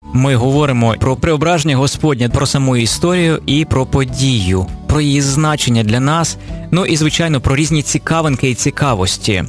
Ми говоримо про преображення Господнє, про саму історію і про подію, про її значення для нас, ну і, звичайно, про різні цікавинки і цікавості.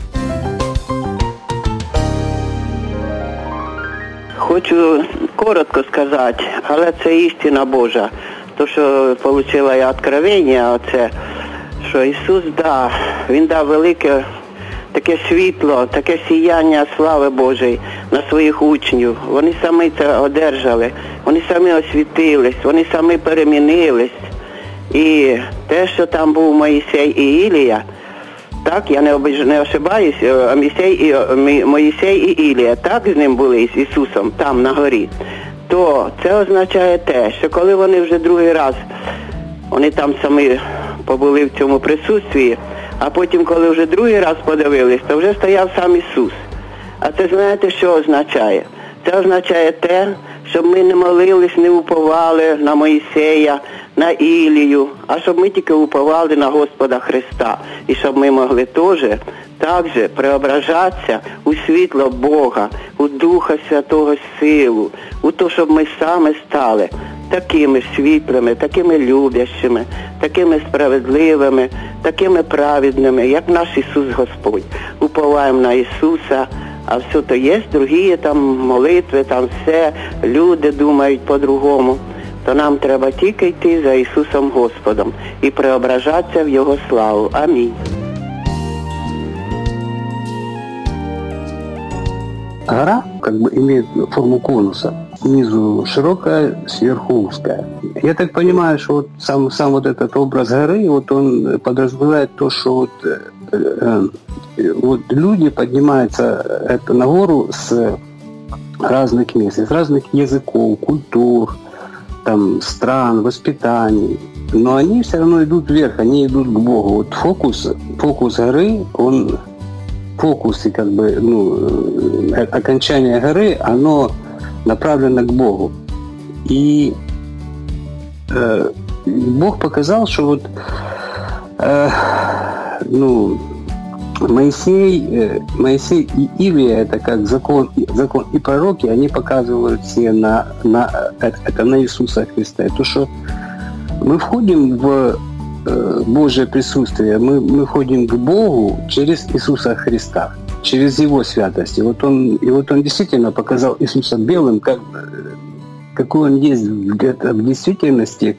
Хочу коротко сказати, але це істина Божа. То, що отримала я откровення, оце, що Ісус Він дав велике таке світло, таке сіяння слави Божої на своїх учнів. Вони самі це одержали, вони самі освітились, вони самі перемінились. І те, що там був Моїсей і Ілія, так, я не ошибаюсь, Моїсей і Ілія, так з ним були, з Ісусом, там на горі, то це означає те, що коли вони вже другий раз, вони там самі побули в цьому присутстві, а потім, коли вже другий раз подивились, то вже стояв сам Ісус. А це знаєте, що означає? Це означає те, щоб ми не молились, не уповали на Моїсея, на Ілію, а щоб ми тільки уповали на Господа Христа. І щоб ми могли теж так же преображатися у світло Бога, у Духа Святого силу, у те, щоб ми саме стали такими світлими, такими любящими, такими справедливими, такими праведними, як наш Ісус Господь. Уповаємо на Ісуса, а все то є, другі там молитви, там все, люди думають по-другому. То нам треба тільки йти за Ісусом Господом і преображатися в Його славу. Амінь. Гора как бы имеет форму конуса. Снизу широкая, сверху узкая. Я так понимаю, что вот сам вот этот образ горы, вот он подразумевает то, что вот люди поднимаются на гору с разных мест, из разных языков, культур, там, стран, воспитаний. Но они все равно идут вверх, они идут к Богу. Вот фокус горы, он фокус и как бы, окончание горы, оно направлено к Богу. И Бог показал, что вот Моисей и Илия, это как закон и пророки, они показывают все на Иисуса Христа. То, что мы входим в Божье присутствие, мы входим к Богу через Иисуса Христа, через Его святость. И вот он действительно показал Иисуса белым, какой Он есть в действительности,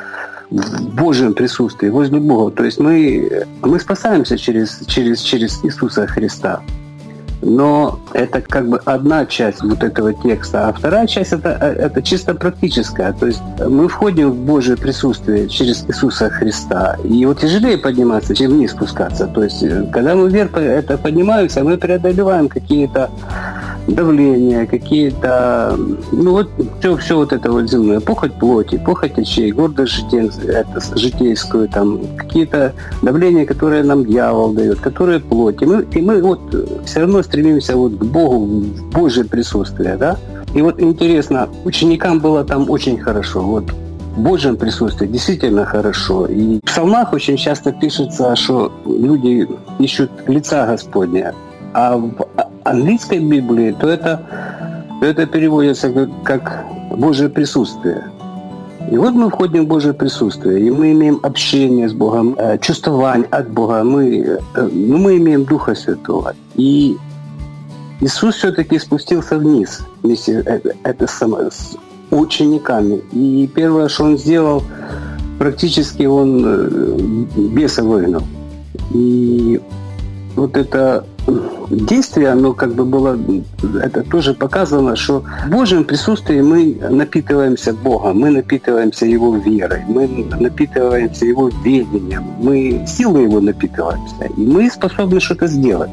в Божьем присутствии, возле Бога. То есть мы спасаемся через Иисуса Христа. Но это как бы одна часть вот этого текста, а вторая часть это чисто практическая. То есть мы входим в Божье присутствие через Иисуса Христа. И его тяжелее подниматься, чем вниз спускаться. То есть когда мы вверх поднимаемся, мы преодолеваем какие-то давления, какие-то, все вот это вот земное, похоть плоти, похоть очей, гордость житейскую, там, какие-то давления, которые нам дьявол дает, которые плоть. И мы вот все равно стремимся вот к Богу, в Божье присутствие, да. И вот интересно, ученикам было там очень хорошо, вот в Божьем присутствии действительно хорошо. И в псалмах очень часто пишется, что люди ищут лица Господня. А в английской Библии то это переводится как Божье присутствие. И вот мы входим в Божье присутствие, и мы имеем общение с Богом, чувствование от Бога, мы имеем Духа Святого. И Иисус все-таки спустился вниз вместе с учениками. И первое, что Он сделал, практически Он беса выгнал. И вот это действие, оно как бы было, это тоже показано, что в Божьем присутствии мы напитываемся Богом, мы напитываемся Его верой, мы напитываемся Его ведением, мы силой Его напитываемся, и мы способны что-то сделать.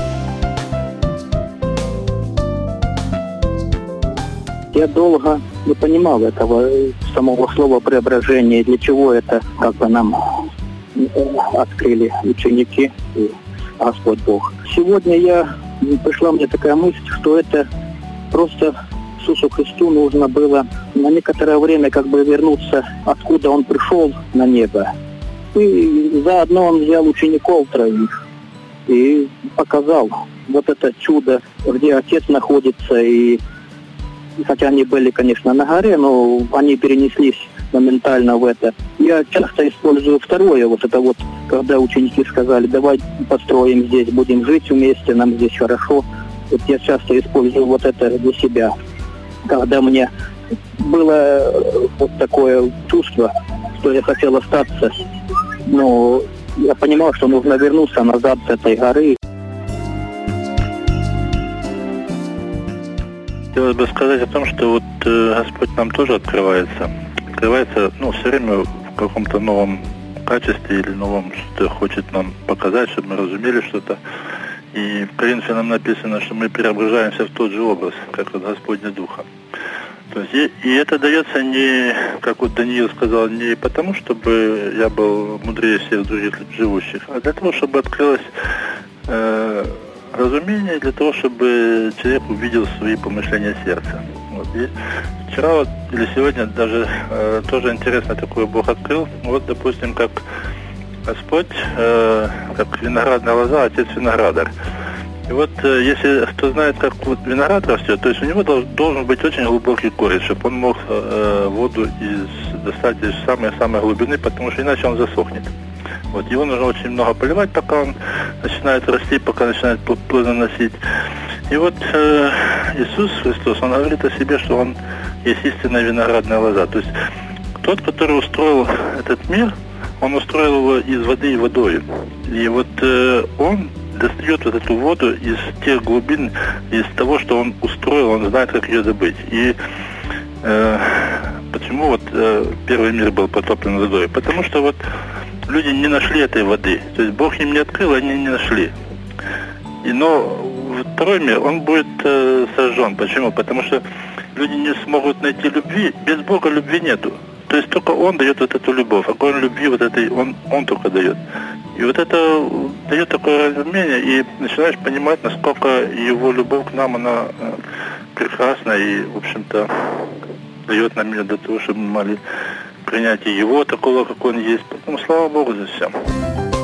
Я долго не понимал этого самого слова преображение, для чего это, как бы нам открыли ученики и Господь Бог. Сегодня пришла мне такая мысль, что это просто Иисусу Христу нужно было на некоторое время как бы вернуться, откуда Он пришел на небо. И заодно Он взял учеников троих и показал вот это чудо, где Отец находится, и хотя они были, конечно, на горе, но они перенеслись моментально в это. Я часто использую второе, вот это вот, когда ученики сказали, давай построим здесь, будем жить вместе, нам здесь хорошо. Вот я часто использую вот это для себя. Когда мне было вот такое чувство, что я хотел остаться, но я понимал, что нужно вернуться назад с этой горы. Хотелось бы сказать о том, что вот Господь нам тоже открывается, все время в каком-то новом качестве или новом, что хочет нам показать, чтобы мы разумели что-то. И в Коринфянам написано, что мы преображаемся в тот же образ, как от Господня Духа. То есть, и это дается не, как вот Даниил сказал, не потому, чтобы я был мудрее всех других живущих, а для того, чтобы открылось разумение, для того, чтобы человек увидел свои помышления сердца. Вот. И вчера вот, или сегодня даже тоже интересно такое Бог открыл. Вот, допустим, как Господь, как виноградная лоза, отец виноградарь. И вот если кто знает, как вот виноград растет, то есть у него должен быть очень глубокий корень, чтобы он мог воду достать из самой глубины, потому что иначе он засохнет. Вот, его нужно очень много поливать, пока он начинает расти, пока начинает плодоносить. И вот Иисус Христос, Он говорит о себе, что Он есть истинная виноградная лоза. То есть тот, который устроил этот мир, Он устроил его из воды и водой. И вот Он достает вот эту воду из тех глубин, из того, что Он устроил, Он знает, как ее добыть. И почему вот первый мир был потоплен водой? Потому что вот люди не нашли этой воды. То есть Бог им не открыл, они не нашли. Но второй мир, он будет сожжен. Почему? Потому что люди не смогут найти любви. Без Бога любви нету. То есть только Он дает вот эту любовь. Огонь любви вот этой он только дает. И вот это дает такое разумение, и начинаешь понимать, насколько Его любовь к нам, она прекрасна и, в общем-то, дает нам ее для того, чтобы мы могли принять Его такого, как Он есть. Поэтому слава Богу за все.